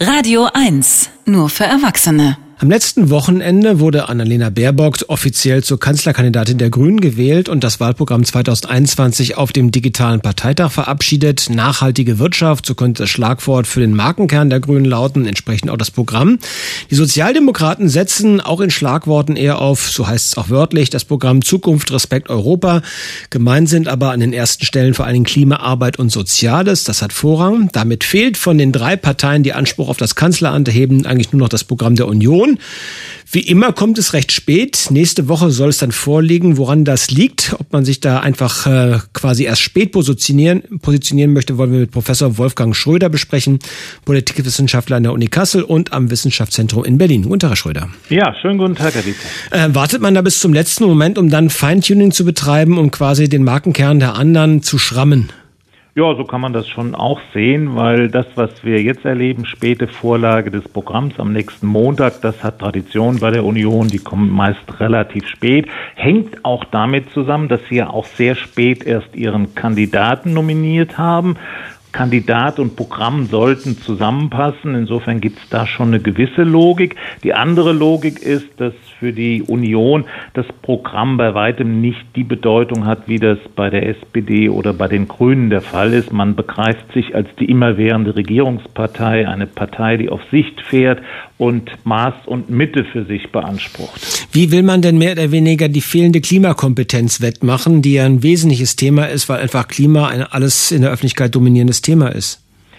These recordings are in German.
Radio 1, nur für Erwachsene. Am letzten Wochenende wurde Annalena Baerbock offiziell zur Kanzlerkandidatin der Grünen gewählt und das Wahlprogramm 2021 auf dem digitalen Parteitag verabschiedet. Nachhaltige Wirtschaft, so könnte das Schlagwort für den Markenkern der Grünen lauten, entsprechend auch das Programm. Die Sozialdemokraten setzen auch in Schlagworten eher auf, so heißt es auch wörtlich, das Programm Zukunft, Respekt, Europa. Gemeint sind aber an den ersten Stellen vor allen Dingen Klima, Arbeit und Soziales. Das hat Vorrang. Damit fehlt von den drei Parteien, die Anspruch auf das Kanzleramt erheben, eigentlich nur noch das Programm der Union. Wie immer kommt es recht spät. Nächste Woche soll es dann vorliegen, woran das liegt. Ob man sich da einfach quasi erst spät positionieren möchte, wollen wir mit Professor Wolfgang Schröder besprechen, Politikwissenschaftler an der Uni Kassel und am Wissenschaftszentrum in Berlin. Guten Tag, Herr Schröder. Ja, schönen guten Tag, Herr Wiese. Wartet man da bis zum letzten Moment, um dann Feintuning zu betreiben, um quasi den Markenkern der anderen zu schrammen? Ja, so kann man das schon auch sehen, weil das, was wir jetzt erleben, späte Vorlage des Programms am nächsten Montag, das hat Tradition bei der Union, die kommen meist relativ spät, hängt auch damit zusammen, dass sie ja auch sehr spät erst ihren Kandidaten nominiert haben. Kandidat und Programm sollten zusammenpassen. Insofern gibt es da schon eine gewisse Logik. Die andere Logik ist, dass für die Union das Programm bei weitem nicht die Bedeutung hat, wie das bei der SPD oder bei den Grünen der Fall ist. Man begreift sich als die immerwährende Regierungspartei, eine Partei, die auf Sicht fährt und Maß und Mitte für sich beansprucht. Wie will man denn mehr oder weniger die fehlende Klimakompetenz wettmachen, die ja ein wesentliches Thema ist, weil einfach Klima ein alles in der Öffentlichkeit dominierendes Thema ist?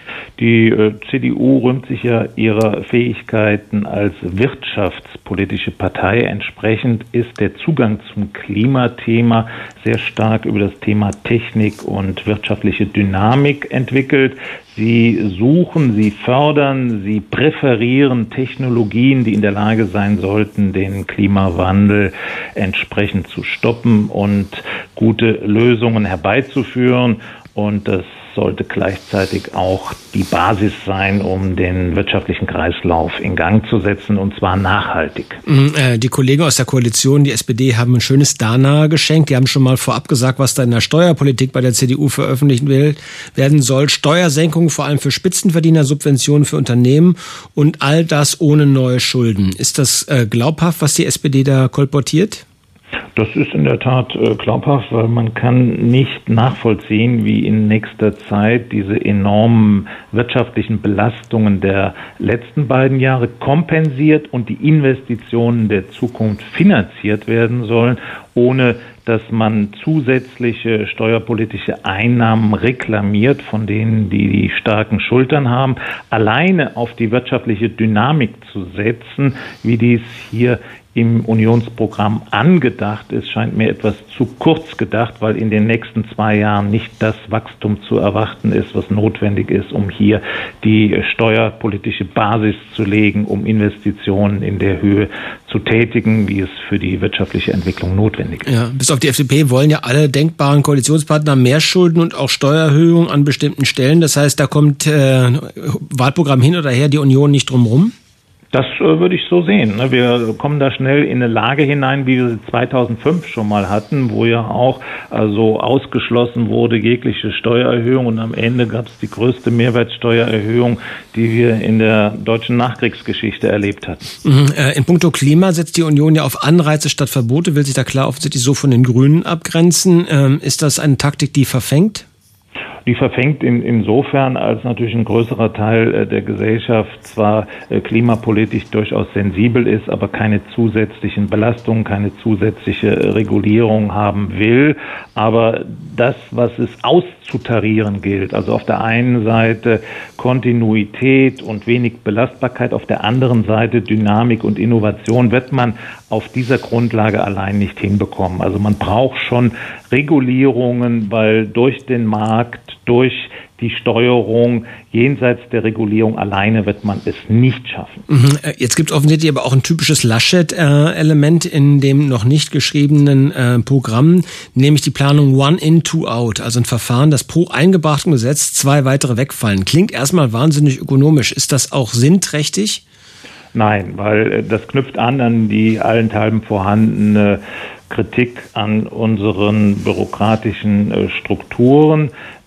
Die CDU rühmt sich ja ihrer Fähigkeiten als wirtschaftspolitische Partei. Entsprechend ist der Zugang zum Klimathema sehr stark über das Thema Technik und wirtschaftliche Dynamik entwickelt. Sie suchen, sie fördern, sie präferieren Technologien, die in der Lage sein sollten, den Klimawandel entsprechend zu stoppen und gute Lösungen herbeizuführen. Und das sollte gleichzeitig auch die Basis sein, um den wirtschaftlichen Kreislauf in Gang zu setzen, und zwar nachhaltig. Die Kollegen aus der Koalition, die SPD, haben ein schönes Dana geschenkt. Die haben schon mal vorab gesagt, was da in der Steuerpolitik bei der CDU veröffentlicht werden soll. Steuersenkungen vor allem für Spitzenverdiener, Subventionen für Unternehmen und all das ohne neue Schulden. Ist das glaubhaft, was die SPD da kolportiert? Das ist in der Tat glaubhaft, weil man kann nicht nachvollziehen, wie in nächster Zeit diese enormen wirtschaftlichen Belastungen der letzten beiden Jahre kompensiert und die Investitionen der Zukunft finanziert werden sollen, ohne dass man zusätzliche steuerpolitische Einnahmen reklamiert von denen, die die starken Schultern haben. Alleine auf die wirtschaftliche Dynamik zu setzen, wie dies hier im Unionsprogramm angedacht ist, scheint mir etwas zu kurz gedacht, weil in den nächsten 2 Jahren nicht das Wachstum zu erwarten ist, was notwendig ist, um hier die steuerpolitische Basis zu legen, um Investitionen in der Höhe zu tätigen, wie es für die wirtschaftliche Entwicklung notwendig ist. Ja, bis auf die FDP wollen ja alle denkbaren Koalitionspartner mehr Schulden und auch Steuererhöhungen an bestimmten Stellen. Das heißt, da kommt Wahlprogramm hin oder her, die Union nicht drum rum? Das würde ich so sehen. Wir kommen da schnell in eine Lage hinein, wie wir sie 2005 schon mal hatten, wo ja auch also ausgeschlossen wurde jegliche Steuererhöhung, und am Ende gab es die größte Mehrwertsteuererhöhung, die wir in der deutschen Nachkriegsgeschichte erlebt hatten. In puncto Klima setzt die Union ja auf Anreize statt Verbote, will sich da klar offensichtlich so von den Grünen abgrenzen. Ist das eine Taktik, die verfängt? Die verfängt insofern, als natürlich ein größerer Teil der Gesellschaft zwar klimapolitisch durchaus sensibel ist, aber keine zusätzlichen Belastungen, keine zusätzliche Regulierung haben will. Aber das, was es auszutarieren gilt, also auf der einen Seite Kontinuität und wenig Belastbarkeit, auf der anderen Seite Dynamik und Innovation, wird man auf dieser Grundlage allein nicht hinbekommen. Also man braucht schon Regulierungen, weil durch den Markt, durch die Steuerung jenseits der Regulierung alleine wird man es nicht schaffen. Jetzt gibt es offensichtlich aber auch ein typisches Laschet-Element in dem noch nicht geschriebenen Programm, nämlich die Planung One in, Two out, also ein Verfahren, das pro eingebrachtem Gesetz 2 weitere wegfallen. Klingt erstmal wahnsinnig ökonomisch. Ist das auch sinnträchtig? Nein, weil das knüpft an die allenthalben vorhandene Kritik an unseren bürokratischen Strukturen.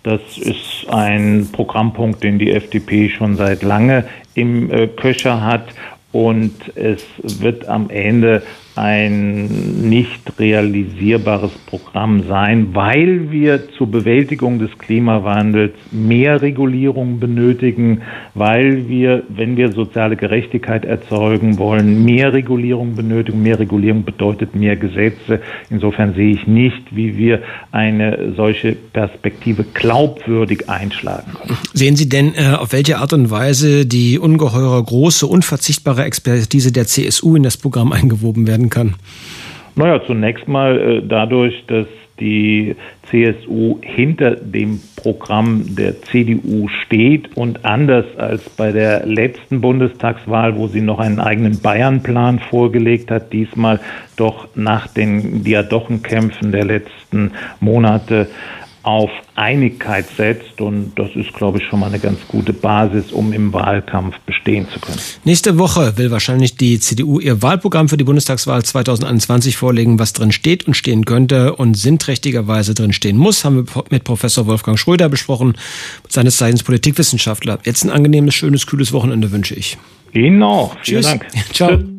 Das ist ein Programmpunkt, den die FDP schon seit lange im Köcher hat. Und es wird am Ende ein nicht realisierbares Programm sein, weil wir zur Bewältigung des Klimawandels mehr Regulierung benötigen, weil wir, wenn wir soziale Gerechtigkeit erzeugen wollen, mehr Regulierung benötigen. Mehr Regulierung bedeutet mehr Gesetze. Insofern sehe ich nicht, wie wir eine solche Perspektive glaubwürdig einschlagen können. Sehen Sie denn, auf welche Art und Weise die ungeheure große, unverzichtbare Expertise der CSU in das Programm eingewoben werden kann? Naja, zunächst mal dadurch, dass die CSU hinter dem Programm der CDU steht und anders als bei der letzten Bundestagswahl, wo sie noch einen eigenen Bayern-Plan vorgelegt hat, diesmal doch nach den Diadochenkämpfen der letzten Monate auf Einigkeit setzt, und das ist, glaube ich, schon mal eine ganz gute Basis, um im Wahlkampf bestehen zu können. Nächste Woche will wahrscheinlich die CDU ihr Wahlprogramm für die Bundestagswahl 2021 vorlegen, was drin steht und stehen könnte und sinnträchtigerweise drin stehen muss, haben wir mit Professor Wolfgang Schröder besprochen, seines Zeichens Politikwissenschaftler. Jetzt ein angenehmes, schönes, kühles Wochenende wünsche ich. Ihnen auch. Vielen Tschüss. Dank. Ciao. Tschüss.